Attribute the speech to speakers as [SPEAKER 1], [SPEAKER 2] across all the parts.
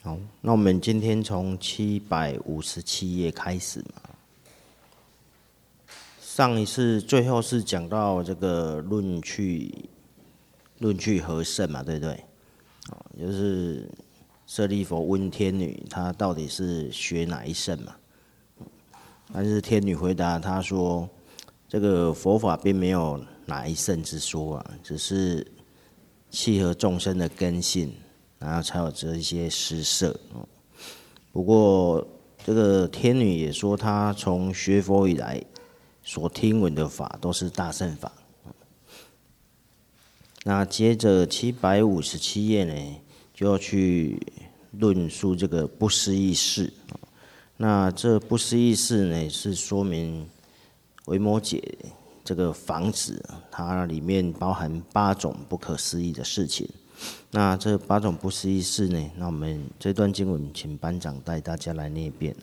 [SPEAKER 1] 好，那我们今天从757页开始嘛。上一次最后是讲到这个论去何圣嘛，对不对？就是舍利弗问天女，她到底是学哪一圣嘛？但是天女回答他说，这个佛法并没有哪一圣之说啊，只是契合众生的根性，然后才有这一些施设。不过这个天女也说，她从学佛以来所听闻的法都是大乘法。那接着757页呢，就要去论述这个不思议事。那这不思议事呢，是说明维摩诘这个房子，它里面包含8种不可思议的事情。那这8种不思议事呢，那我们这段经文请班长带大家来念一遍。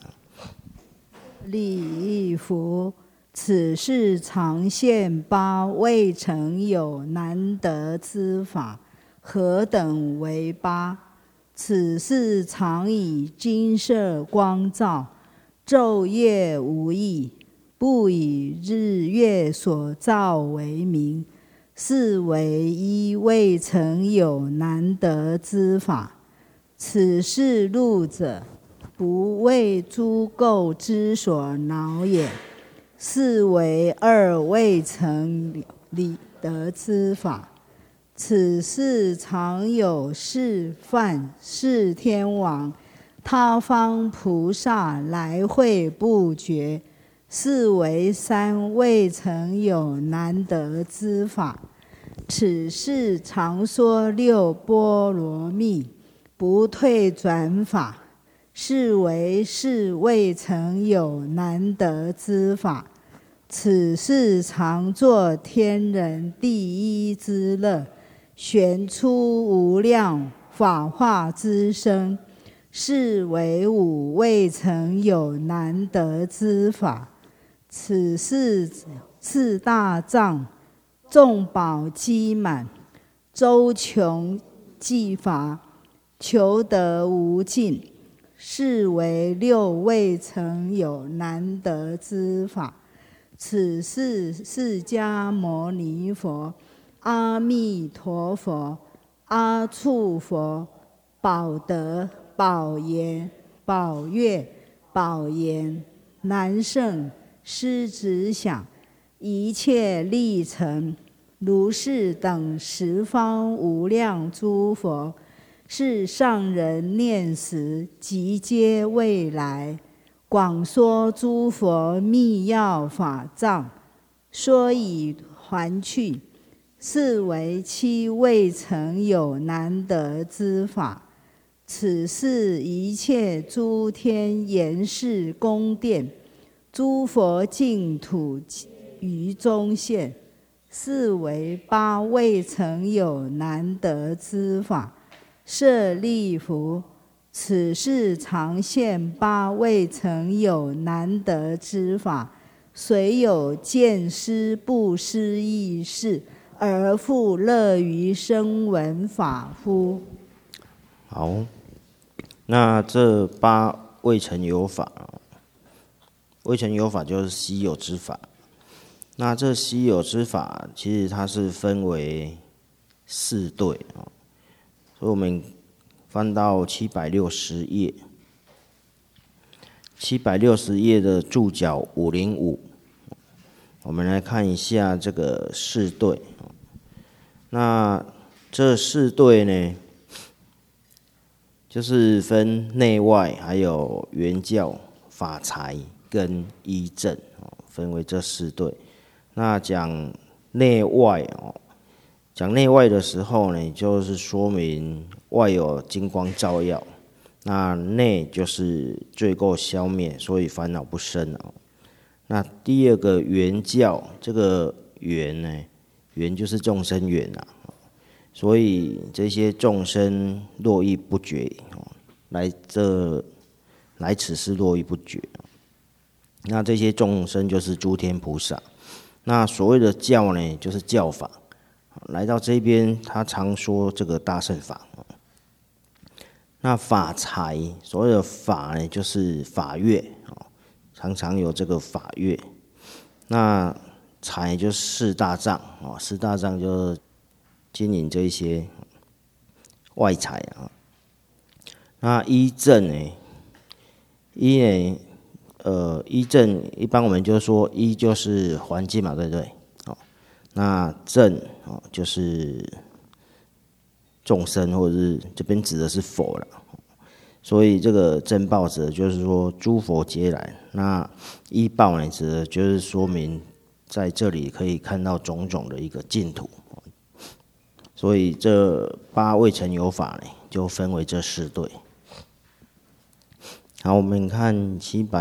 [SPEAKER 2] 礼佛，此事常现8未曾有难得之法，何等为8？此事常以金色光照，昼夜无异，不以日月所照为明，是为1未曾有难得之法。此事入者，不为诸垢之所恼也，是为2未曾理得之法。此事常有释梵、释天王、他方菩萨来会不绝，是为3未曾有难得之法。此事常说6波罗蜜，不退转法，是为4未曾有难得之法。此事常作天人第一之乐，旋出无量法化之声，是为5未曾有难得之法。此事4大藏，众宝积满，周穷济乏，求得无尽，是为6未曾有难得之法。此事释迦牟尼佛、阿弥陀佛、阿处佛、宝德、宝严、宝月、宝严、南胜、狮子响，一切力成，如是等十方无量诸佛，是上人念时，即皆未来，广说诸佛密要法藏，说以还去，是为7未曾有难得之法。此事一切诸天严饰宫殿，诸佛净土于中现，是为8未曾有难得之法。舍利弗，此事常现8未曾有难得之法，虽有见思不思议事，而复乐于声闻法乎？
[SPEAKER 1] 好，那这8未曾有法，未曾有法就是稀有之法。那这稀有之法，其实它是分为4对，所以我们翻到760页，760页的注脚505，我们来看一下这个4对。那这4对呢，就是分内外，还有原教、法财跟依正，分为这4对。那讲内外讲内外的时候呢，就是说明外有金光照耀，那内就是罪垢消灭，所以烦恼不生。那第2个缘教，这个缘呢，缘就是众生缘所以这些众生络绎不绝，来此世络绎不绝。那这些众生就是诸天菩萨。那所谓的教呢，就是教法。来到这边，他常说这个大乘法。 那法财，所谓的法呢，就是法乐常常有这个法乐。那财就是四大藏四大藏就是经营这一些外财那依正呢，依正一般我们就说依就是环境嘛，对不对？那正就是众生，或者是这边指的是佛了。所以这个正报指的就是说诸佛皆来，那依报呢指的就是说明在这里可以看到种种的一个净土。所以这8未成有法呢，就分为这4对。好，我们看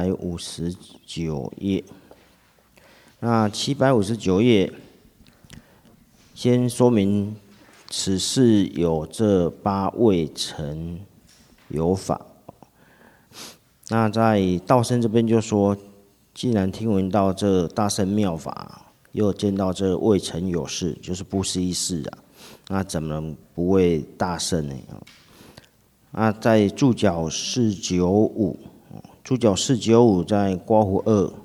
[SPEAKER 1] 759页。那759页先说明此世有这8未成有法。那在道生这边就说，既然听闻到这大乘妙法，又见到这未成有事，就是不思议事那怎么能不为大乘呢？那在注脚495，注脚495在刮胡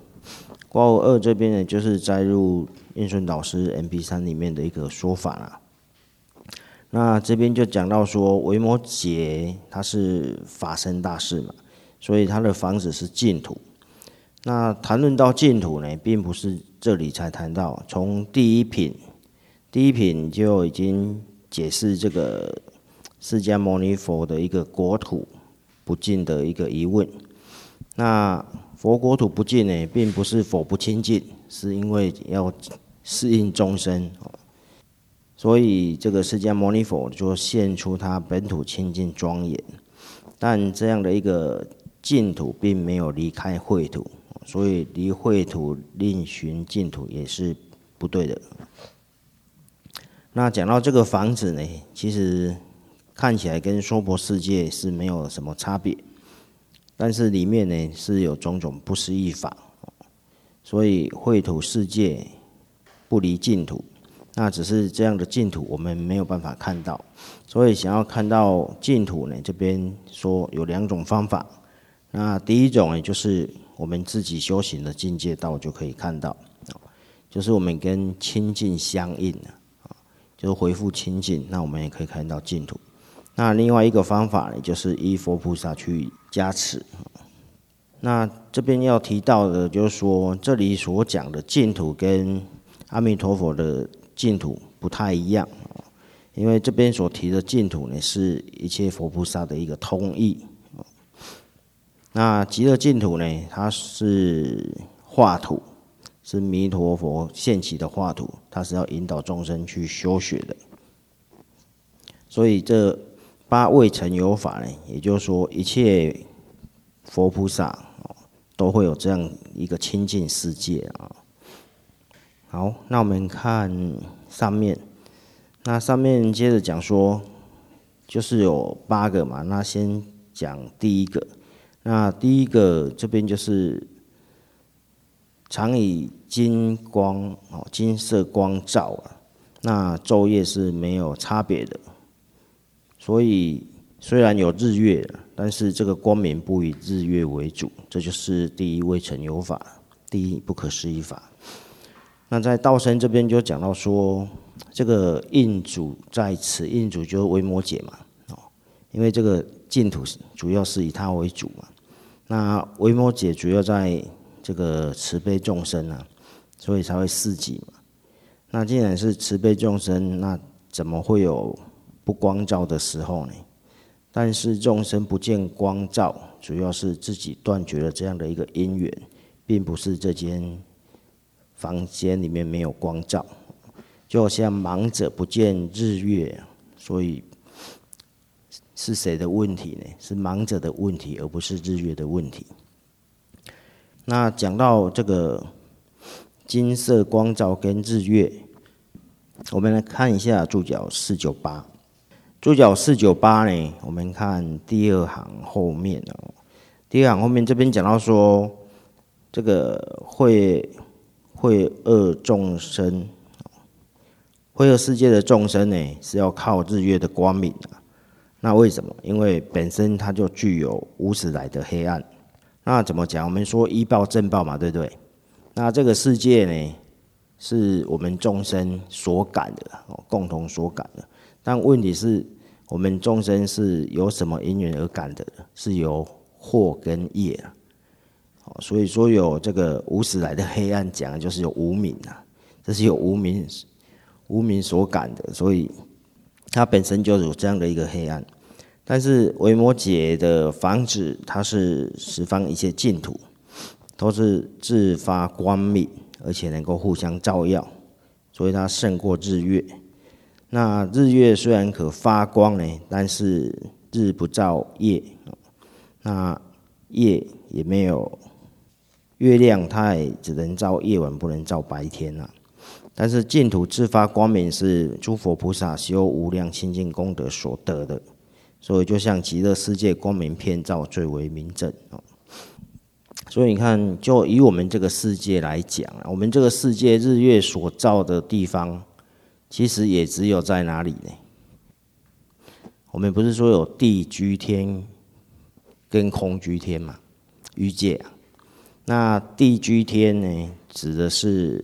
[SPEAKER 1] 2这边呢，就是摘入印顺导师 MP3 里面的一个说法啦。那这边就讲到说，维摩诘他是法身大士嘛，所以他的房子是净土。那谈论到净土呢，并不是这里才谈到，从第一品就已经解释这个释迦牟尼佛的一个国土不净的一个疑问。那佛国土不净呢，并不是佛不清净，是因为要适应众生，所以这个释迦牟尼佛就现出他本土清净庄严。但这样的一个净土并没有离开秽土，所以离秽土另寻净土也是不对的。那讲到这个房子呢，其实看起来跟娑婆世界是没有什么差别，但是里面呢是有种种不思议法，所以秽土世界不离净土，那只是这样的净土我们没有办法看到，所以想要看到净土呢，这边说有2种方法。那第一种呢，就是我们自己修行的境界道就可以看到，就是我们跟清净相应，就是恢复清净，那我们也可以看到净土。那另外一个方法呢，就是依佛菩萨去加持。那这边要提到的就是说，这里所讲的净土跟阿弥陀佛的净土不太一样，因为这边所提的净土呢，是一切佛菩萨的一个通义。那极乐净土呢，它是化土，是弥陀佛现起的化土，它是要引导众生去修学的。所以这8未成有法呢，也就是说一切佛菩萨都会有这样一个清净世界好，那我们看上面，那上面接着讲说，就是有8个嘛，那先讲第一个。那第一个这边就是常以金光金色光照那昼夜是没有差别的，所以虽然有日月，但是这个光明不以日月为主，这就是第一未成有法，第一不可思议法。那在道生这边就讲到说，这个印主在此，印主就是维摩诘嘛，因为这个净土主要是以他为主嘛。那维摩诘主要在这个慈悲众生所以才会示己嘛。那既然是慈悲众生，那怎么会有不光照的时候呢？但是众生不见光照，主要是自己断绝了这样的一个因缘，并不是这间房间里面没有光照。就像盲者不见日月，所以是谁的问题呢？是盲者的问题，而不是日月的问题。那讲到这个金色光照跟日月，我们来看一下注脚498。注脚498呢，我们看第2行后面第2行后面这边讲到说，这个会恶众生，会恶世界的众生呢，是要靠日月的光明那为什么？因为本身它就具有无始来的黑暗。那怎么讲？我们说依报正报嘛，对不对？那这个世界呢，是我们众生所感的，共同所感的。但问题是，我们众生是由什么因缘而感的？是由祸跟业啊。所以说有这个无始来的黑暗，讲的就是有无明啊，这是有无明所感的，所以它本身就有这样的一个黑暗。但是维摩诘的房子，它是十方一切净土，都是自发光明，而且能够互相照耀，所以它胜过日月。那日月虽然可发光呢，但是日不照夜，那夜也没有。月亮它也只能照夜晚，不能照白天啊。但是净土自发光明是诸佛菩萨修无量清净功德所得的，所以就像极乐世界光明遍照，最为明正。所以你看，就以我们这个世界来讲，我们这个世界日月所照的地方，其实也只有在哪里呢？我们不是说有地居天跟空居天嘛，欲界啊。那地居天呢，指的是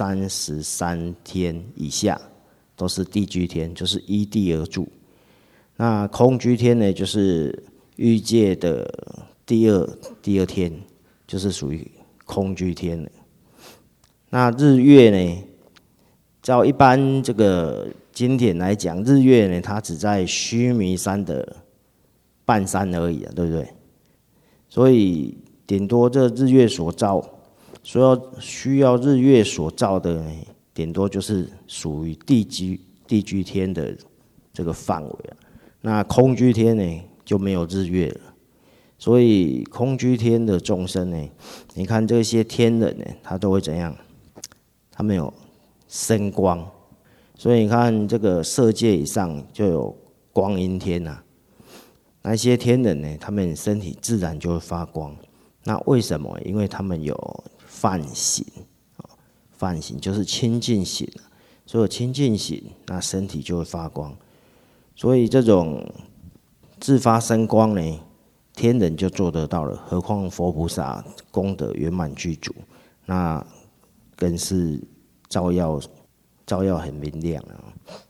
[SPEAKER 1] 33天以下都是地居天，就是依地而住。那空居天呢，就是欲界的第二天，就是属于空居天了。那日月呢，照一般这个经典来讲，日月呢，它只在须弥山的半山而已啊，对不对？所以顶多这日月所照，需要日月所照的呢，顶多就是属于地居天的这个范围啊。那空居天呢，就没有日月了。所以空居天的众生呢，你看这些天人呢，他都会怎样？他们有生光，所以你看这个色界以上就有光阴天啊。那些天人呢，他们身体自然就会发光。那为什么？因为他们有梵行，梵行就是清净行，所以有清净行，那身体就会发光。所以这种自发生光呢，天人就做得到了，何况佛菩萨功德圆满具足，那更是照耀很明亮啊。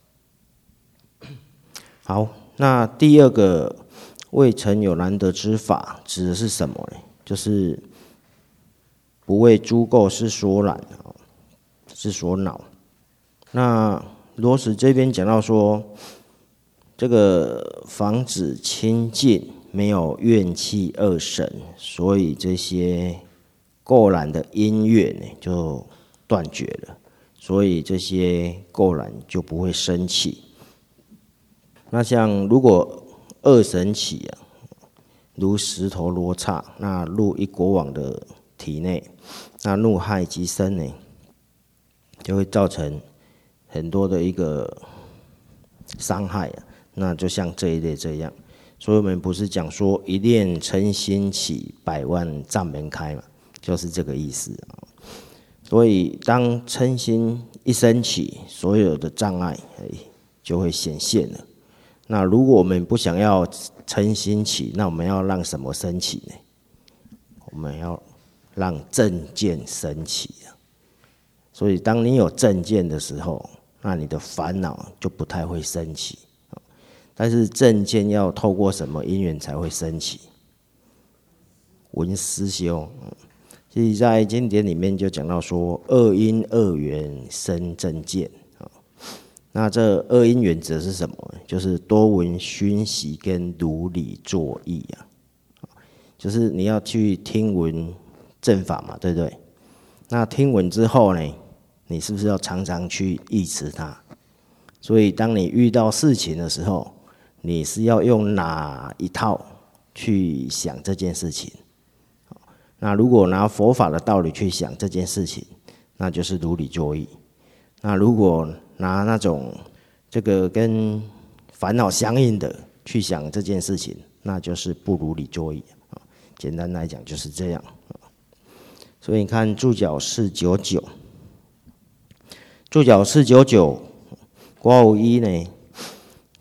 [SPEAKER 1] 好，那第二个未曾有难得之法，指的是什么呢？就是不为诸垢是所染，是所恼。那罗什这边讲到说，这个防止清净，没有怨气二神，所以这些垢染的因缘呢就断绝了，所以这些垢染就不会生起。那像如果二神起啊，如石头罗刹，那入一国王的体内，那怒害极深呢，就会造成很多的一个伤害啊。那就像这一类这样，所以我们不是讲说一念嗔心起，100万障门开嘛，就是这个意思啊。所以当嗔心一升起，所有的障碍就会显现了。那如果我们不想要嗔心起，那我们要让什么升起呢？我们要让正见升起啊。所以当你有正见的时候，那你的烦恼就不太会升起。但是正见要透过什么因缘才会升起？闻思修。所以在经典里面就讲到说，二因二缘生正见。那这二因缘指的是什么？就是多闻熏习跟如理作意啊。就是你要去听闻正法嘛，对不对？那听闻之后呢，你是不是要常常去忆持它？所以当你遇到事情的时候，你是要用哪一套去想这件事情？那如果拿佛法的道理去想这件事情，那就是如理作意。那如果拿那种这个跟烦恼相应的去想这件事情，那就是不如理作意。简单来讲就是这样。所以你看注脚499，注脚499括弧1呢，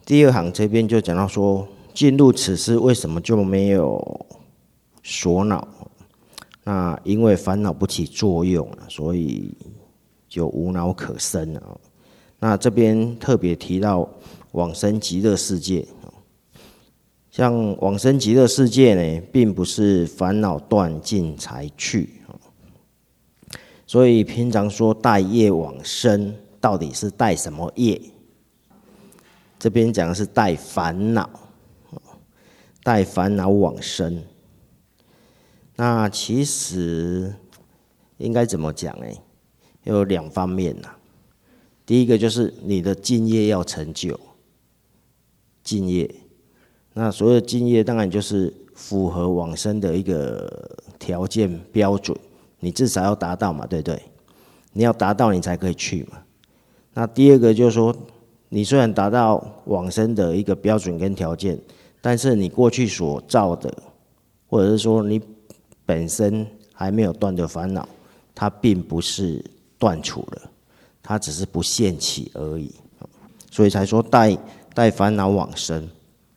[SPEAKER 1] 第二行这边就讲到说，进入此世为什么就没有所恼？那因为烦恼不起作用，所以就无恼可生了。那这边特别提到往生极乐世界，像往生极乐世界呢，并不是烦恼断尽才去，所以平常说带业往生，到底是带什么业？这边讲的是带烦恼，带烦恼往生。那其实应该怎么讲呢？有两方面呐。第一个就是你的净业要成就，净业。那所有的净业当然就是符合往生的一个条件标准，你至少要达到嘛，对不对？你要达到你才可以去嘛。那第二个就是说，你虽然达到往生的一个标准跟条件，但是你过去所造的，或者是说你本身还没有断的烦恼，它并不是断除了，它只是不现起而已，所以才说带烦恼往生。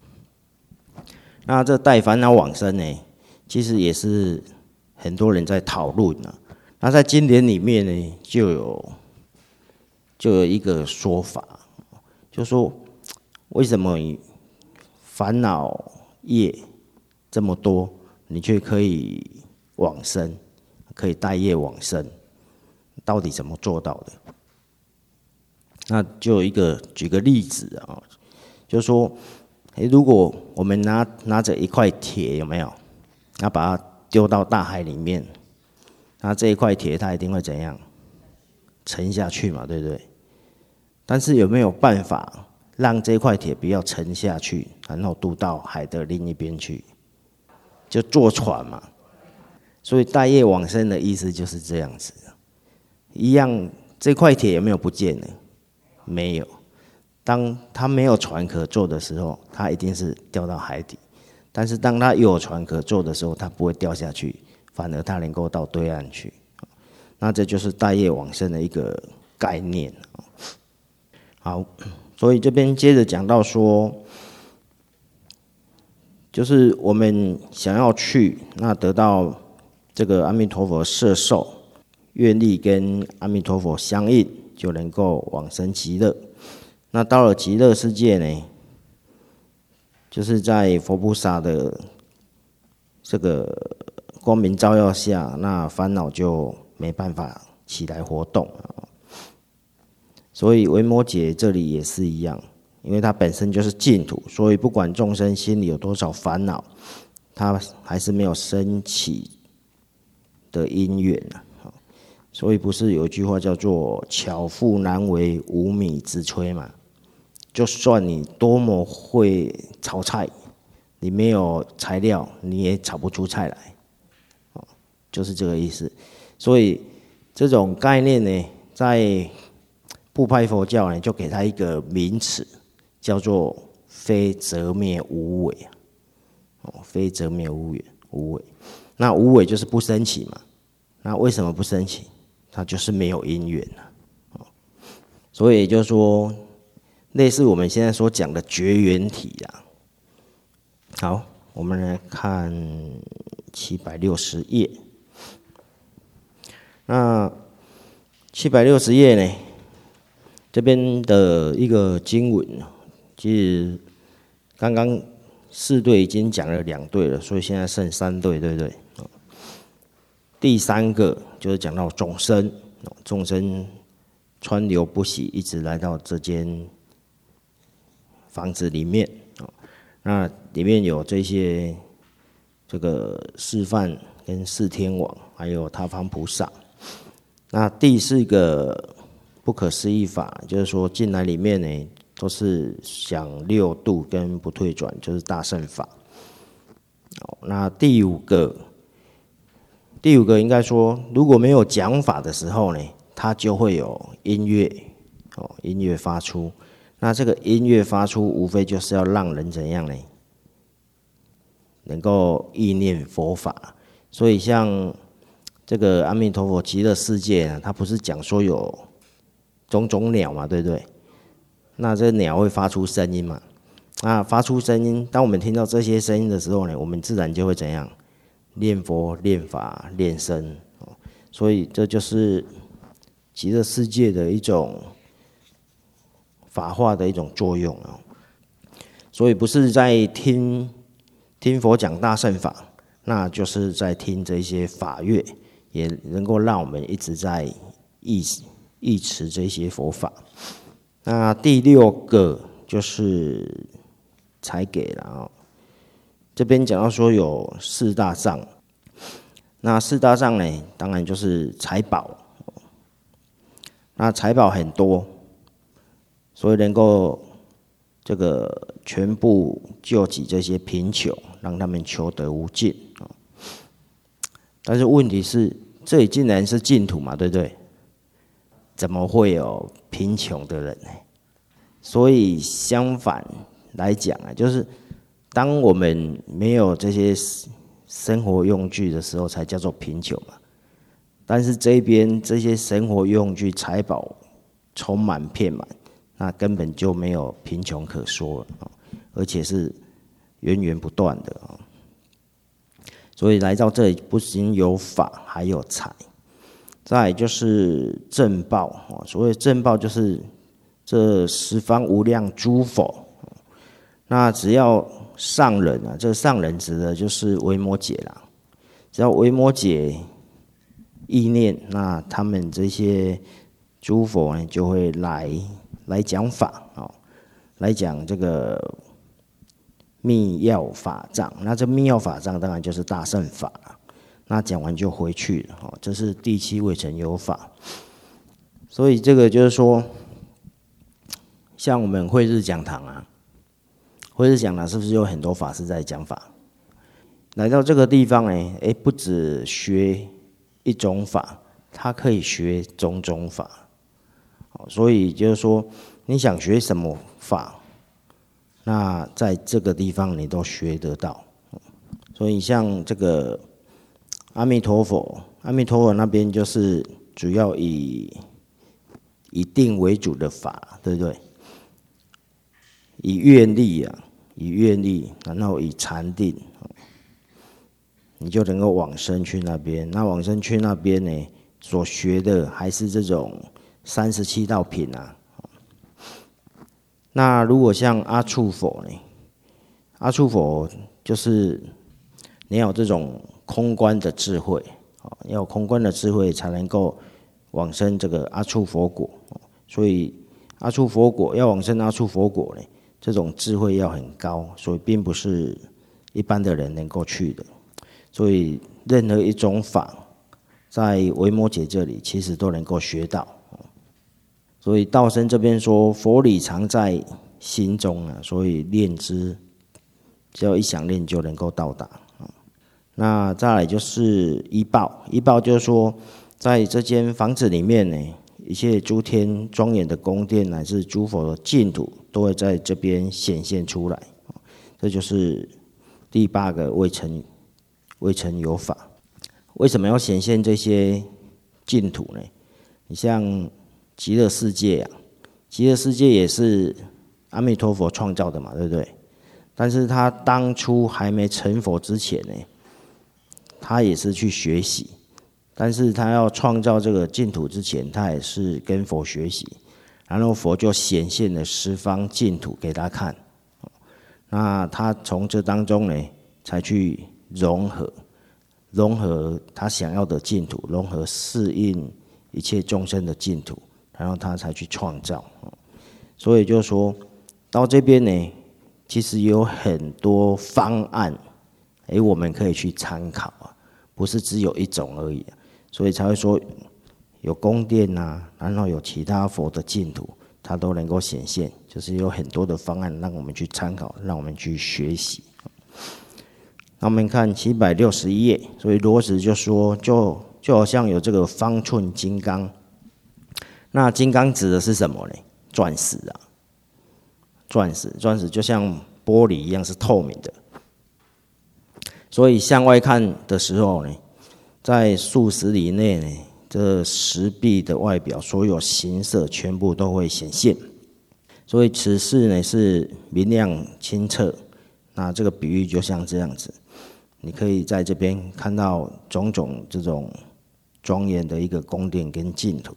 [SPEAKER 1] 那这带烦恼往生呢，其实也是很多人在讨论啊。那在经典里面呢，就有一个说法，就说为什么烦恼业这么多，你却可以往生，可以带业往生，到底怎么做到的？那就举个例子啊，就说，如果我们拿着一块铁，有没有？那把它丢到大海里面，那这一块铁它一定会怎样？沉下去嘛，对不对？但是有没有办法让这块铁不要沉下去，然后渡到海的另一边去？就坐船嘛。所以带业往生的意思就是这样子。一样，这块铁有没有不见了？没有。当它没有船可坐的时候，它一定是掉到海底。但是当它有船可坐的时候，它不会掉下去，反而它能够到对岸去。那这就是带业往生的一个概念。好，所以这边接着讲到说，就是我们想要去，那得到这个阿弥陀佛摄受，愿力跟阿弥陀佛相应，就能够往生极乐。那到了极乐世界呢，就是在佛菩萨的这个光明照耀下，那烦恼就没办法起来活动。所以维摩诘这里也是一样，因为它本身就是净土，所以不管众生心里有多少烦恼，它还是没有升起的因缘。所以不是有一句话叫做“巧妇难为无米之炊”嘛？就算你多么会炒菜，你没有材料，你也炒不出菜来，就是这个意思。所以这种概念呢，在部派佛教呢，就给它一个名词，叫做“非择灭无为”。非择灭无为，那无为就是不生起嘛。那为什么不生起？它就是没有因缘了。所以就是说，类似我们现在所讲的绝缘体啊。好，我们来看760页。那760页呢，这边的一个经文，其实刚刚4对已经讲了2对了，所以现在剩3对，对不对？第3个就是讲到众生，众生川流不息，一直来到这间房子里面，那里面有这些这个示范跟四天王，还有他方菩萨。那第4个不可思议法，就是说进来里面呢，都是享6度跟不退转，就是大乘法。那第5个应该说，如果没有讲法的时候呢，它就会有音乐，音乐发出。那这个音乐发出，无非就是要让人怎样呢？能够意念佛法。所以像这个阿弥陀佛极乐世界啊，它不是讲说有种种鸟嘛，对不对？那这鸟会发出声音嘛？ 那发出声音，当我们听到这些声音的时候呢，我们自然就会怎样？念佛、练法、练身。所以这就是极乐世界的一种法化的一种作用。所以不是在听佛讲大乘法，那就是在听这些法乐，也能够让我们一直在忆持这些佛法。那第六个就是财给了。这边讲到说有四大藏，那四大藏呢，当然就是财宝。那财宝很多，所以能够这个全部救济这些贫穷，让他们求得无尽。但是问题是，这里竟然是净土嘛，对不对？怎么会有贫穷的人呢？所以相反来讲啊，就是当我们没有这些生活用具的时候，才叫做贫穷嘛。但是这边这些生活用具、财宝充满遍满，那根本就没有贫穷可说了，而且是源源不断的。所以来到这里，不仅有法，还有财。再来就是正报，所谓正报就是这十方无量诸佛。那只要上人啊，这上人指的就是维摩诘啦。只要维摩诘意念，那他们这些诸佛呢，就会来讲法，来讲这个密要法藏。那这密要法藏当然就是大乘法了。那讲完就回去了，这是第七未曾有法。所以这个就是说，像我们慧日讲堂啊，慧日讲堂是不是有很多法师在讲法？来到这个地方呢，不只学一种法，他可以学种种法。所以就是说，你想学什么法，那在这个地方你都学得到。所以像这个阿弥陀佛那边就是主要以定为主的法，对不对？以愿力，然后以禅定，你就能够往生去那边。那往生去那边呢，所学的还是这种37道品啊。那如果像阿处佛呢？阿处佛就是你要有这种空观的智慧，要有空观的智慧才能够往生这个阿处佛果。所以阿处佛果要往生阿处佛果呢，这种智慧要很高，所以并不是一般的人能够去的。所以任何一种法，在维摩诘这里其实都能够学到。所以道生这边说，佛理常在心中啊，所以念之，只要一想念就能够到达。那再来就是依报，依报就是说，在这间房子里面呢，一切诸天庄严的宫殿乃至诸佛的净土，都会在这边显现出来。这就是第8个未曾有法。为什么要显现这些净土呢？你像极乐世界啊，极乐世界也是阿弥陀佛创造的嘛，对不对？但是他当初还没成佛之前呢，他也是去学习，但是他要创造这个净土之前，他也是跟佛学习，然后佛就显现了十方净土给他看。那他从这当中呢，才去融合他想要的净土，融合适应一切众生的净土，然后他才去创造。所以就是说到这边呢，其实有很多方案，我们可以去参考啊，不是只有一种而已啊。所以才会说有宫殿啊，然后有其他佛的净土，它都能够显现，就是有很多的方案让我们去参考，让我们去学习。那我们看761页，所以罗什就说，就好像有这个方寸金刚。那金刚指的是什么呢？钻石啊，钻石就像玻璃一样是透明的，所以向外看的时候呢，在数十里内呢，这石壁的外表所有形色全部都会显现。 所以此事呢是明亮清澈。那这个比喻就像这样子，你可以在这边看到种种这种庄严的一个宫殿跟净土。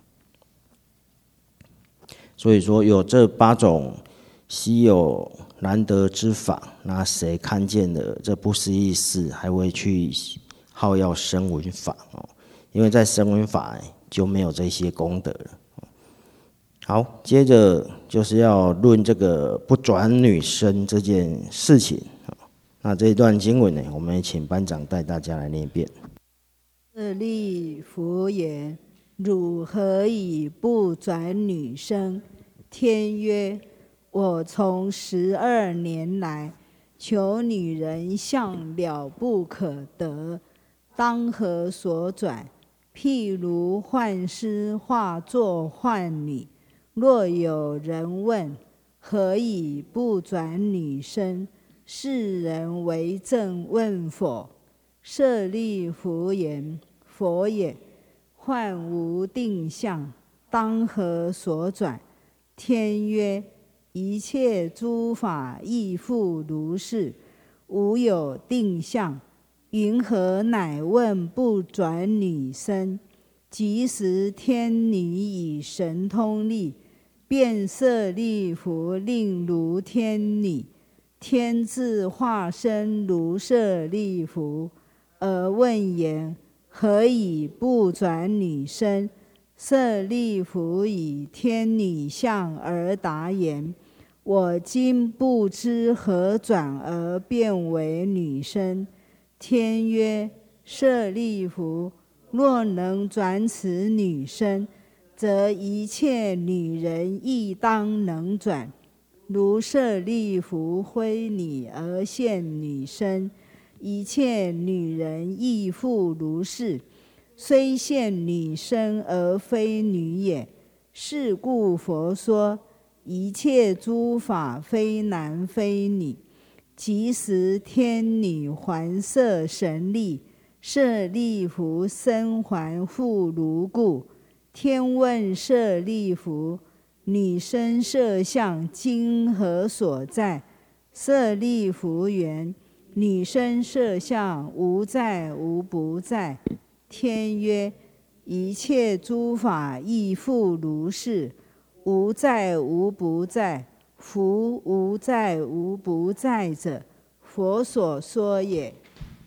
[SPEAKER 1] 所以说有这8种稀有难得之法，那谁看见了这不思议事，还会去好要声闻法？因为在声闻法就没有这些功德了。好，接着就是要论这个不转女身这件事情。那这一段经文呢，我们请班长带大家来念一遍。
[SPEAKER 2] 舍利弗言：汝何以不转女身？天曰：我从12年来，求女人相了不可得，当何所转？譬如幻师化作幻女，若有人问：何以不转女身？世人为正问否？舍利弗言：佛也。幻无定相，当何所转？天曰：一切诸法亦复如是，无有定相。云何乃问不转女身？即时天女以神通力，变舍利弗令如天女，天自化身如舍利弗，而问言：何以不转女身？舍利弗以天女相而答言：我今不知何转而变为女身。天曰：舍利弗，若能转此女身，则一切女人亦当能转。如舍利弗非女而现女身，一切女人亦复如是，虽现女身而非女也。是故佛说：一切诸法非男非女。即时天女还摄神力，舍利弗身还复如故。天问舍利弗：女身色相今何所在？舍利弗言：女身色相无在无不在。天曰：一切诸法亦复如是，无在无不在。夫无在无不在者，佛所说也。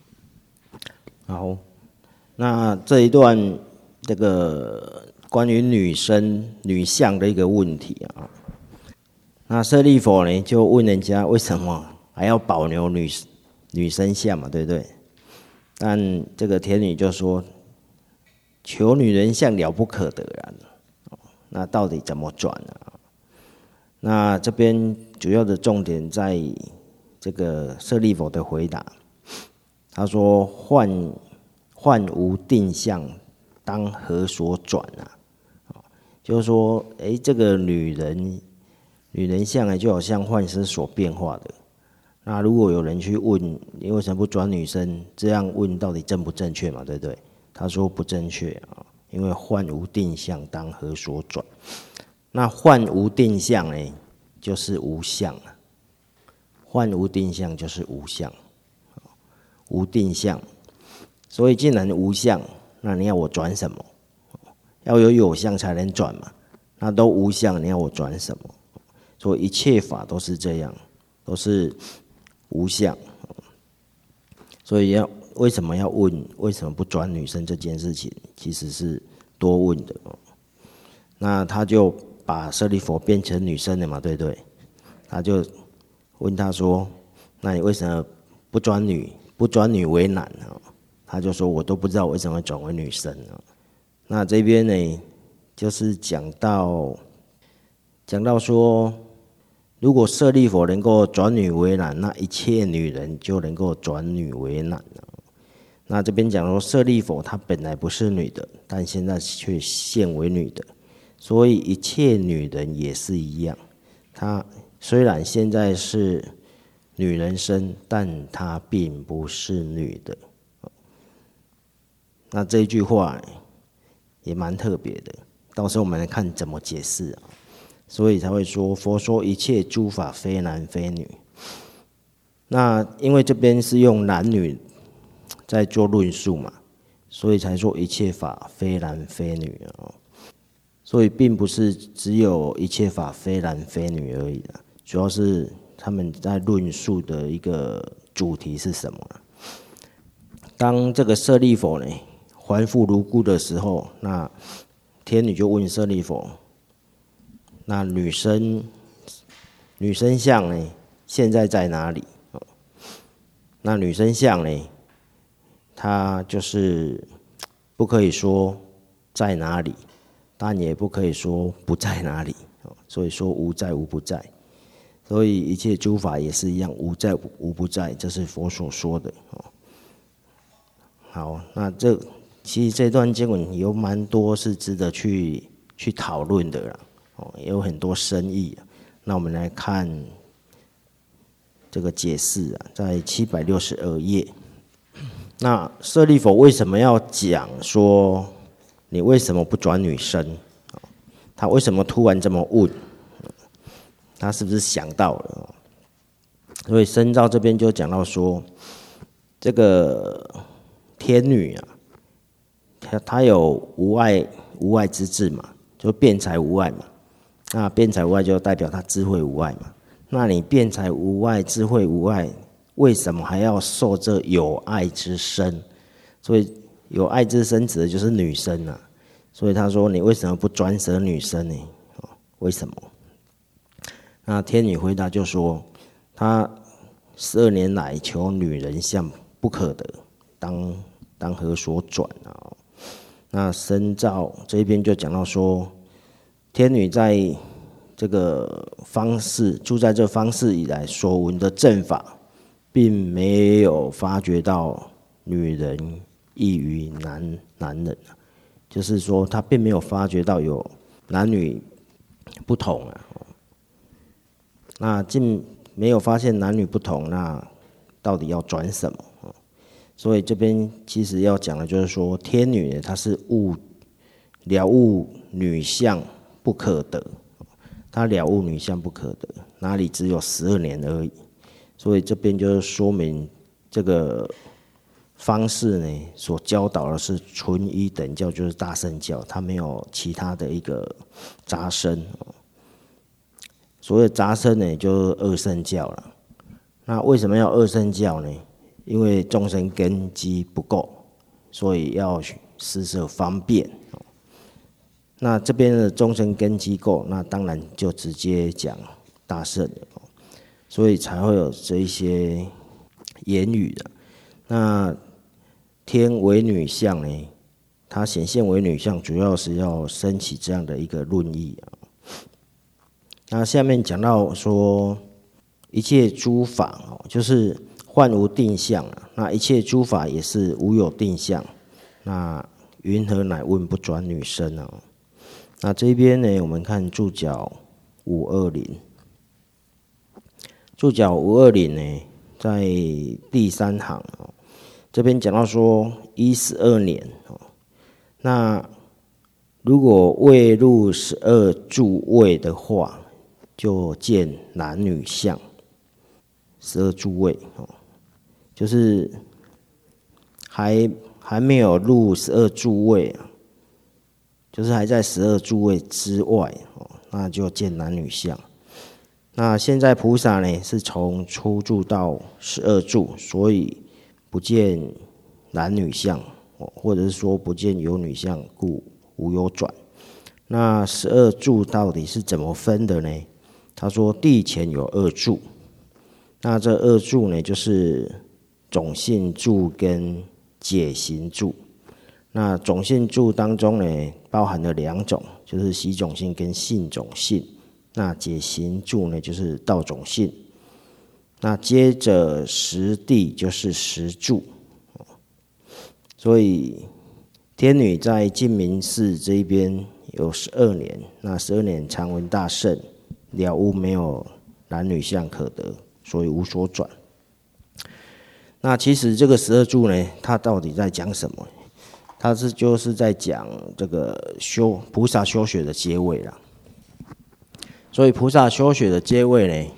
[SPEAKER 1] 好，那这一段这个关于女身女相的一个问题啊，那舍利弗呢就问人家为什么还要保留女身相嘛，对不对？但这个天女就说：求女人相了不可得啊，那到底怎么转啊？那这边主要的重点在这个舍利弗的回答，他说幻无定相，当何所转啊？就是说，这个女人相呢，就好像幻师所变化的。那如果有人去问你为什么不转女身，这样问到底正不正确嘛？对不对？他说不正确啊，因为幻无定相，当何所转？那幻无定相呢，就是无相啊。幻无定相就是无相，无定相。所以既然无相，那你要我转什么？要有相才能转嘛。那都无相，你要我转什么？所以一切法都是这样，都是无相。所以为什么要问为什么不转女身这件事情，其实是多问的。那他就把舍利弗变成女生了嘛，对不对？他就问他说：那你为什么不转女为男？他就说：我都不知道我为什么会转为女生。那这边呢，就是讲到说，如果舍利弗能够转女为男，那一切女人就能够转女为男。那这边讲说，舍利弗她本来不是女的，但现在却现为女的，所以一切女人也是一样。她虽然现在是女人身，但她并不是女的。那这一句话也蛮特别的，到时候我们来看怎么解释啊。 所以才会说佛说一切诸法非男非女。那因为这边是用男女在做论述嘛，所以才说一切法非男非女哦。所以并不是只有一切法非男非女而已啦，主要是他们在论述的一个主题是什么啦。当这个舍利弗呢还复如故的时候，那天女就问舍利弗：那女生相呢，现在在哪里？那女生相呢，她就是不可以说在哪里，但也不可以说不在哪里，所以说无在无不在。所以一切诸法也是一样，无在无不在，这是佛所说的。好，那其实这段经文有蛮多是值得去讨论的啦，也有很多深意。那我们来看这个解释啊，在762页。那舍利弗为什么要讲说你为什么不转女生？他为什么突然这么问？他是不是想到了？所以深造这边就讲到说，这个天女啊，她有无碍之智嘛，就辩才无碍嘛。那辩才无碍就代表她智慧无碍嘛。那你辩才无碍，智慧无碍，为什么还要受这有爱之身？所以有爱之身指的就是女生啊。所以他说你为什么不转舍女生呢？为什么？那天女回答就说，她12年来求女人相不可得，当何所转啊？那深造这边就讲到说，天女在这个方士住在这方士以来所闻的正法，并没有发觉到女人异于男人，就是说他并没有发觉到有男女不同啊。那竟没有发现男女不同，那到底要转什么？所以这边其实要讲的就是说，天女呢，她是了悟女相不可得，她了悟女相不可得，哪里只有12年而已。所以这边就是说明这个方式呢，所教导的是纯一等教，就是大乘教，它没有其他的一个杂身。所谓杂身呢，就是二乘教了。那为什么要二乘教呢？因为众生根基不够，所以要施设方便。那这边的众生根基够，那当然就直接讲大乘了，所以才会有这一些言语的。那天为女相呢，它显现为女相，主要是要升起这样的一个论义啊。那下面讲到说，一切诸法就是幻无定相啊，那一切诸法也是无有定相。那云何乃问不转女生啊？那这边呢，我们看注脚520，注脚520呢，在第3行这边讲到说12年，那如果未入12住位的话，就见男女相。12住位就是还没有入12住位啊，就是还在12住位之外，那就见男女相。那现在菩萨呢，是从初住到12住，所以不见男女相，或者是说不见有女相，故无有转。那12住到底是怎么分的呢？他说地前有2住，那这2住呢，就是种性住跟解行住。那种性住当中呢，包含了2种，就是习种性跟性种性。那解行住呢，就是道种性。那接着实地就是实住。所以天女在净明寺这一边有12年，那12年常闻大乘，了悟没有男女相可得，所以无所转。那其实这个12住呢，它到底在讲什么？它就是在讲这个菩萨修学的结尾啦。 所以菩萨修学的阶位呢，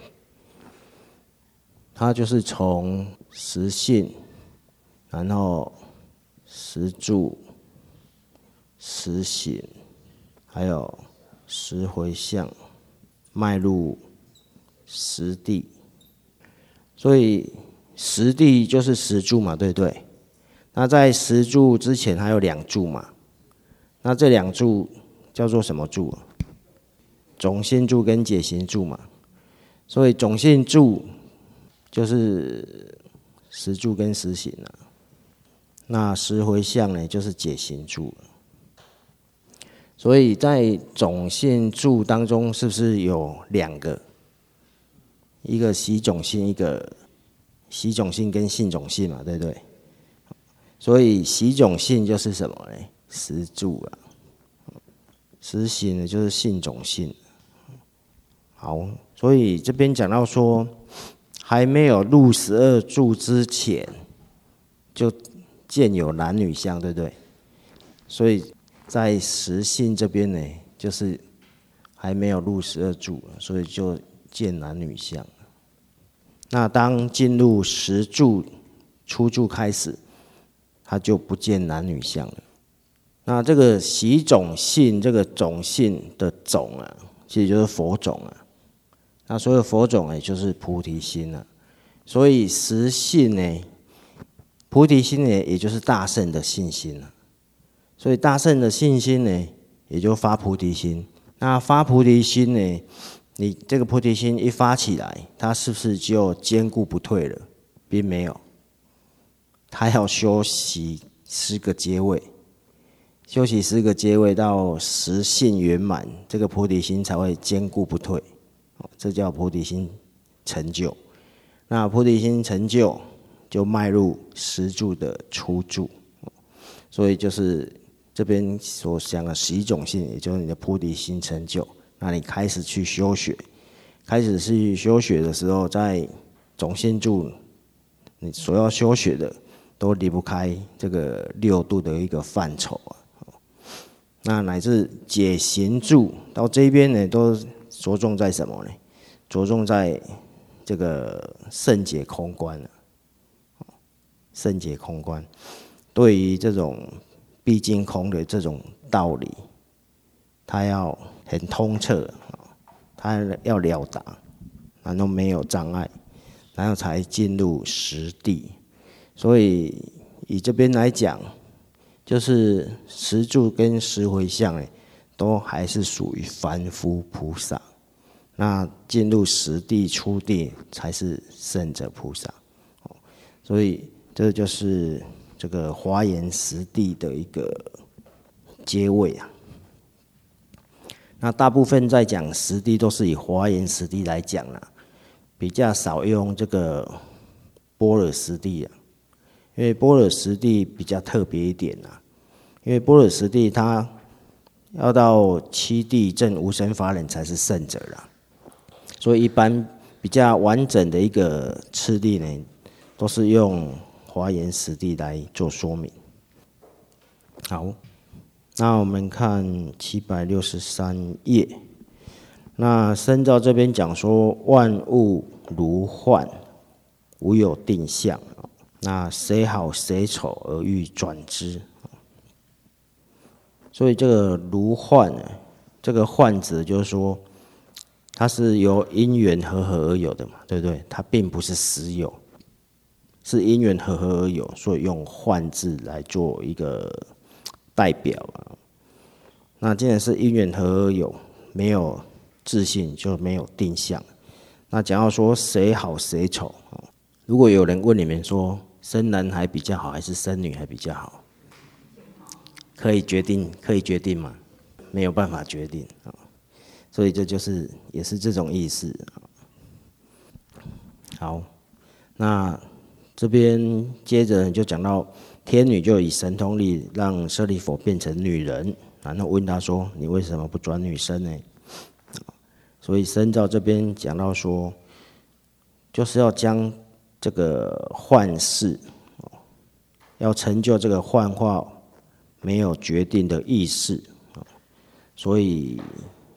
[SPEAKER 1] 它就是从实性，然后实住、实行，还有实回向，迈入实地。所以实地就是实住嘛，对不对？那在实住之前还有两住嘛，那这两住叫做什么住？种性住跟解行住嘛。所以种性住就是实住跟实行了，那实回向呢就是解行住了。所以在种性住当中，是不是有两个？一个习种性，一个习种性跟性种性嘛，对不对？所以习种性就是什么呢？实住啊。实行呢就是性种性。好，所以这边讲到说，还没有入12住之前，就见有男女相，对不对？所以在实性这边呢，就是还没有入12住，所以就见男女相。那当进入实住、初住开始，他就不见男女相了。那这个习种性，这个种性的种啊，其实就是佛种啊。那所有佛种也就是菩提心啊。所以实性呢，菩提心呢，也就是大乘的信心啊。所以大乘的信心呢，也就发菩提心。那发菩提心呢，你这个菩提心一发起来，它是不是就坚固不退了？并没有，它要修习10个阶位，修习10个阶位到实性圆满，这个菩提心才会坚固不退。这叫菩提心成就。那菩提心成就，就迈入实住的初住。所以就是这边所讲的习种性，也就是你的菩提心成就。那你开始去修学，开始去修学的时候，在种性住，你所要修学的都离不开这个6度的一个范畴啊。那乃至解行住到这边呢，都着重在什么呢？着重在这个圣解空观了。圣解空观，对于这种毕竟空的这种道理，他要很通彻，他要了达，然后没有障碍，然后才进入实地。所以以这边来讲，就是实住跟实回向都还是属于凡夫菩萨。那进入实地、初地才是圣者菩萨。所以这就是这个华严实地的一个阶位啊。那大部分在讲实地都是以华严实地来讲啦，比较少用这个般若实地啊。因为般若实地比较特别一点啊，因为般若实地它要到7地证无生法忍才是圣者啦。所以一般比较完整的一个次第呢，都是用华严实地来做说明。好，那我们看763页，那深造这边讲说，万物如幻，无有定相，那谁好谁丑而欲转之。所以这个如幻呢，这个幻指就是说，它是由因缘和合而有的嘛，对不对？它并不是实有，是因缘和合而有，所以用幻字来做一个代表啊。那既然是因缘和合而有，没有自性就没有定相。那讲到说谁好谁丑，如果有人问你们说生男孩比较好还是生女孩比较好，可以决定吗？没有办法决定。所以这就是也是这种意思。好，那这边接着就讲到天女就以神通力让舍利弗变成女人，然后问他说：“你为什么不转女身呢？”所以深造这边讲到说，就是要将这个幻事，要成就这个幻化没有决定的意识，所以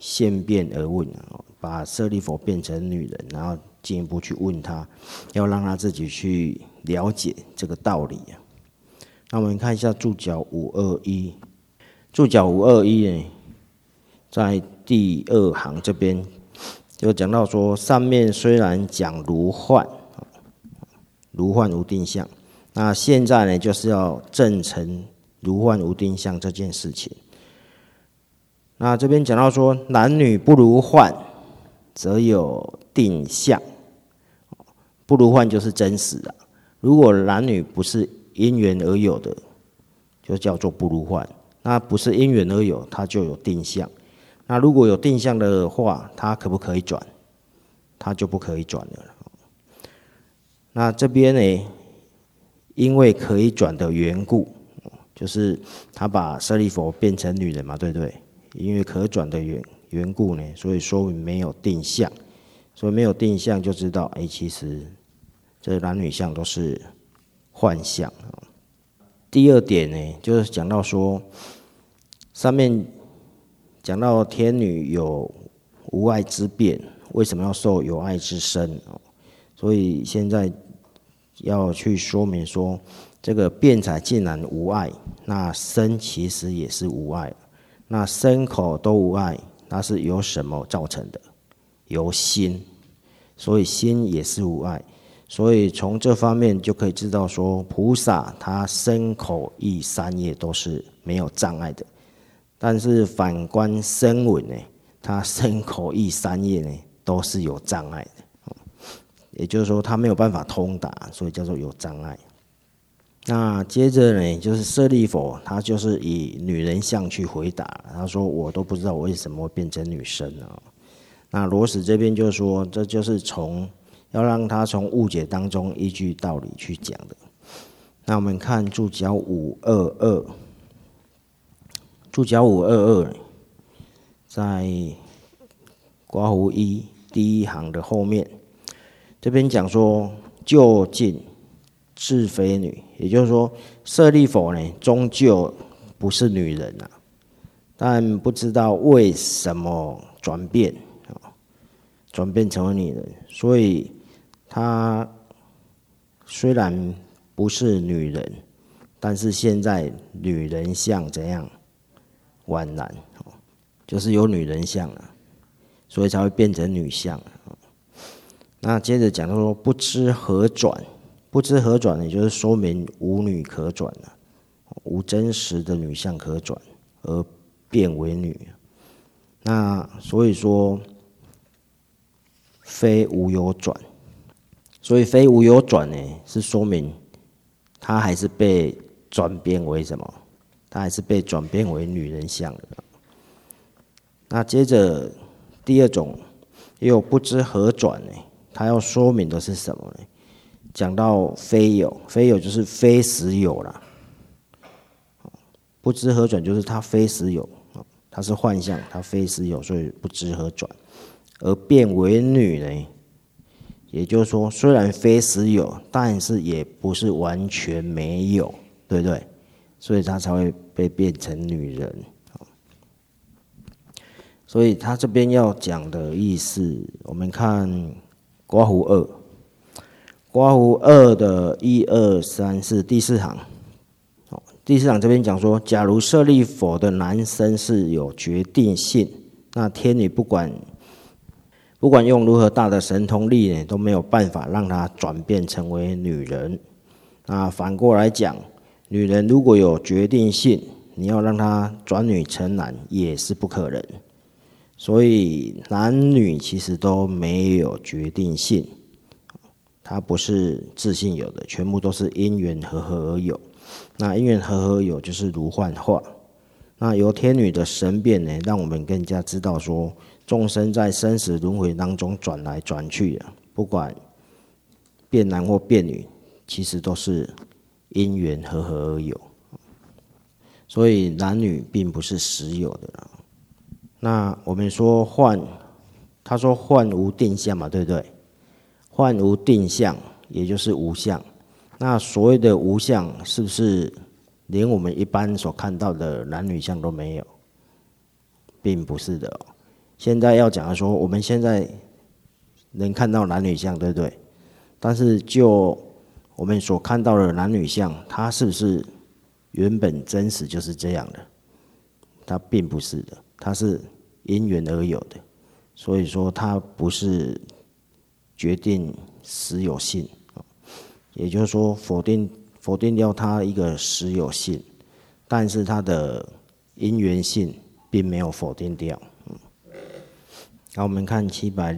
[SPEAKER 1] 现变而问，把舍利弗变成女人，然后进一步去问他，要让他自己去了解这个道理。那我们看一下注脚521，注脚521呢，在第2行这边就讲到说，上面虽然讲如幻，如幻无定相，那现在呢就是要证成如幻无定相这件事情。那这边讲到说，男女不如幻，则有定相。不如幻就是真实的，如果男女不是因缘而有的，就叫做不如幻。那不是因缘而有，它就有定相。那如果有定相的话，它可不可以转？它就不可以转了。那这边呢，因为可以转的缘故，就是他把舍利弗变成女人嘛，对不对？因为可转的缘故呢，所以说明没有定相。所以没有定相就知道，其实这男女相都是幻象。第2点呢，就是讲到说，上面讲到天女有无爱之变，为什么要受有爱之身？所以现在要去说明说，这个辩才竟然无爱，那身其实也是无爱，那身口都无爱，那是由什么造成的？由心，所以心也是无爱。所以从这方面就可以知道说，菩萨他身口意三业都是没有障碍的，但是反观声闻呢，他身口意三业呢都是有障碍的，也就是说他没有办法通达，所以叫做有障碍。那接着呢，就是舍利弗他就是以女人相去回答，他说我都不知道我为什么会变成女生啊。那罗什这边就说，这就是要让他从误解当中依据道理去讲的。那我们看注脚522，注脚522在括弧1第1行的后面，这边讲说究竟是非女，也就是说舍利弗呢终究不是女人啊，但不知道为什么转变成为女人，所以她虽然不是女人，但是现在女人相怎样宛然，就是有女人相了，所以才会变成女相。那接着讲到说不知何转，不知何转也就是说明无女可转了，无真实的女相可转而变为女。那所以说非无有转，所以非无有转呢，是说明他还是被转变为什么？他还是被转变为女人相的。那接着第2种也有不知何转呢，他要说明的是什么呢？讲到非有，非有就是非实有啦。不知何转就是他非实有，他是幻象，他非实有，所以不知何转。而变为女呢，也就是说虽然非实有，但是也不是完全没有，对不对？所以他才会被变成女人。所以他这边要讲的意思，我们看括弧2，括弧2的1、2、3、4第4行。第4行这边讲说，假如舍利弗的男身是有决定性，那天女不管用如何大的神通力呢，都没有办法让她转变成为女人。那反过来讲，女人如果有决定性，你要让她转女成男也是不可能。所以男女其实都没有决定性，它不是自性有的，全部都是因缘和合而有。那因缘和合而有就是如幻化。那由天女的神变呢，让我们更加知道说，众生在生死轮回当中转来转去的，不管变男或变女，其实都是因缘和合而有。所以男女并不是实有的啦。那我们说幻，他说幻无定相嘛，对不对？幻无定相，也就是无相。那所谓的无相，是不是连我们一般所看到的男女相都没有？并不是的哦。 现在要讲的说，我们现在能看到男女相，对不对？但是就我们所看到的男女相，它是不是原本真实就是这样的？它并不是的，它是因缘而有的，所以说它不是决定实有性，也就是说否定掉它一个实有性，但是它的因缘性并没有否定掉。好，我们看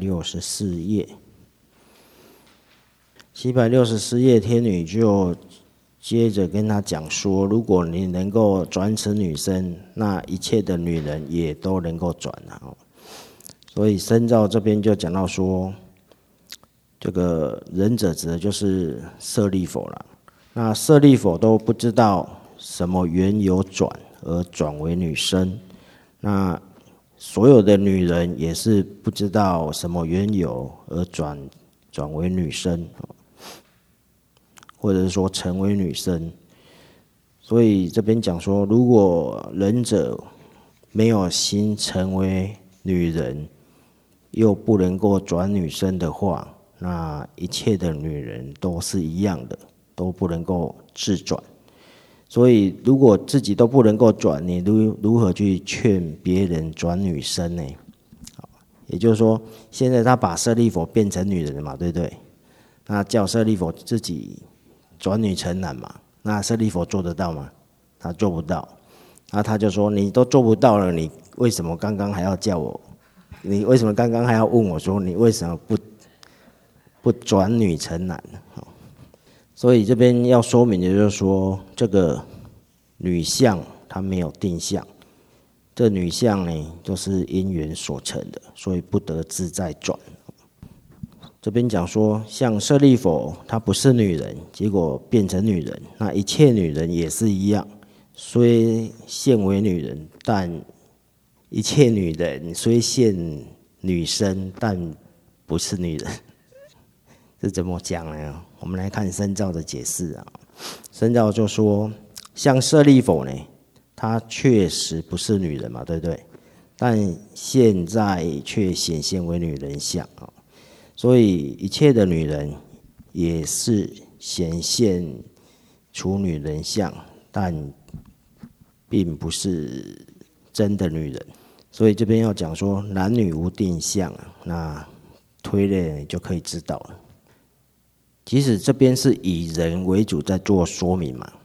[SPEAKER 1] 764页。764页，天女就接着跟他讲说，如果你能够转此女身，那一切的女人也都能够转了。所以深造这边就讲到说，这个忍者指的就是舍利弗了。那舍利弗都不知道什么缘由转而转为女身，那所有的女人也是不知道什么缘由而转为女身，或者是说成为女身。所以这边讲说，如果忍者没有心成为女人，又不能够转女身的话，那一切的女人都是一样的，都不能够自转。所以如果自己都不能够转，你如何去劝别人转女身呢？也就是说，现在他把舍利弗变成女人了嘛，对不对？那叫舍利弗自己转女成男嘛，那舍利弗做得到吗？他做不到。那他就说：“你都做不到了，你为什么刚刚还要叫我？你为什么刚刚还要问我说你为什么不转女成男？”所以这边要说明的就是说，这个女相它没有定相，这女相呢都是因缘所成的，所以不得自在转。这边讲说，像舍利弗她不是女人，结果变成女人，那一切女人也是一样，虽现为女人，但一切女人虽现女身，但不是女人。是怎么讲呢？我们来看深造的解释啊。深造就说，像舍利弗呢，她确实不是女人嘛，对不对？但现在却显现为女人相啊，所以一切的女人也是显现出女人相，但并不是真的女人。所以这边要讲说，男女无定相，那推论就可以知道了。其实这边是以人为主在做说明嘛，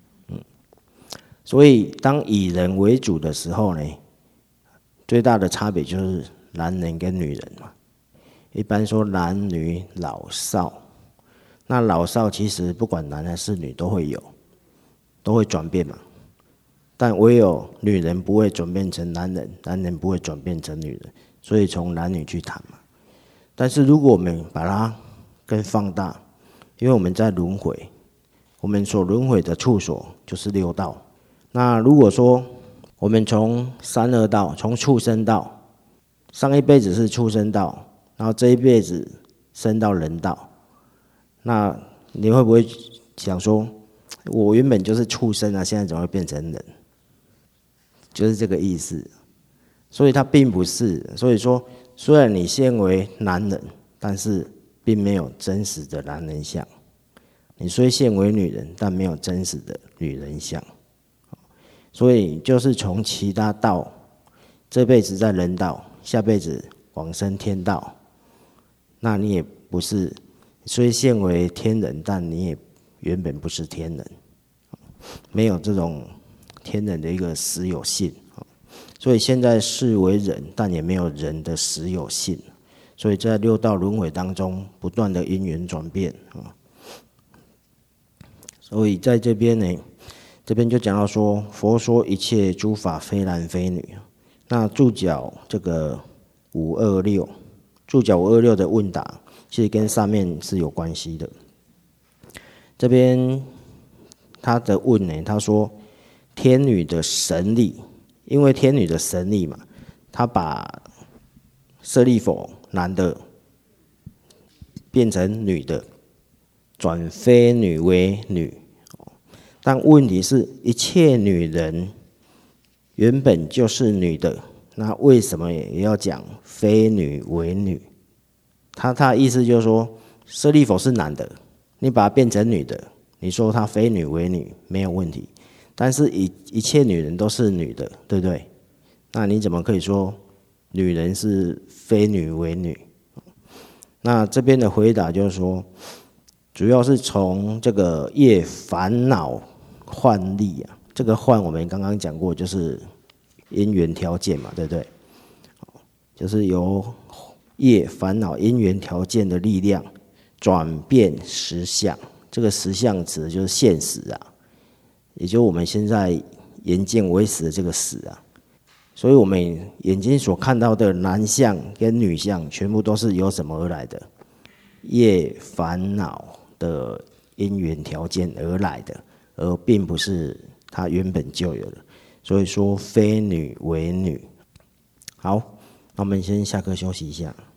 [SPEAKER 1] 所以当以人为主的时候呢，最大的差别就是男人跟女人嘛。一般说男女老少，那老少其实不管男还是女都会有，都会转变嘛。但唯有女人不会转变成男人，男人不会转变成女人，所以从男女去谈嘛。但是如果我们把它更放大，因为我们在轮回，我们所轮回的处所就是六道。那如果说我们从三恶道，从畜生道，上一辈子是畜生道，然后这一辈子升到人道，那你会不会想说，我原本就是畜生啊，现在怎么会变成人？就是这个意思。所以它并不是，所以说虽然你现为男人，但是并没有真实的男人相。你虽现为女人，但没有真实的女人相。所以就是从其他道，这辈子在人道，下辈子往生天道，那你也不是，虽现为天人，但你也原本不是天人，没有这种天人的一个实有性。所以现在是为人，但也没有人的实有性。所以在六道轮回当中，不断的因缘转变。所以在这边呢，这边就讲到说，佛说一切诸法非男非女。那注脚这个526，注脚526的问答，其实跟上面是有关系的。这边他的问呢，他说天女的神力，因为天女的神力嘛，他把舍利弗男的变成女的，转非女为女。但问题是，一切女人原本就是女的， 那为什么也要讲非女为女？他的意思就是说，舍利弗是男的，你把它变成女的，你说她非女为女没有问题。但是一切女人都是女的，对不对？那你怎么可以说女人是非女为女？那这边的回答就是说，主要是从这个业烦恼幻力啊，这个幻我们刚刚讲过，就是因缘条件嘛，对不对？就是由业烦恼因缘条件的力量转变实相，这个实相指的就是现实啊。也就是我们现在眼见为实的这个实啊，所以我们眼睛所看到的男相跟女相，全部都是由什么而来的？业烦恼的因缘条件而来的，而并不是它原本就有的。所以说非女为女。好，那我们先下课休息一下。